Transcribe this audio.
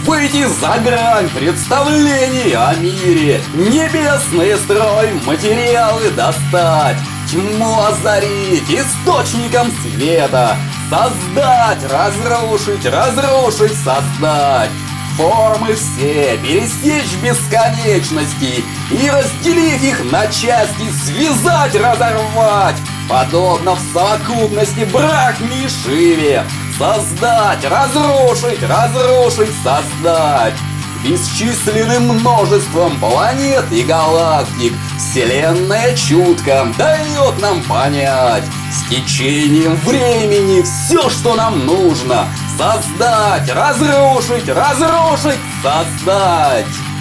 Выйти за грань представлений о мире, небесный строй, материалы достать, тьму озарить источником света, создать, разрушить, создать. Формы все пересечь в бесконечности и, разделив их на части, связать, разорвать, подобно в совокупности Брахме и Шиве. Создать, разрушить, создать. Бесчисленным множеством планет и галактик Вселенная чутко дает нам понять. С течением времени все, что нам нужно, создать, разрушить, создать.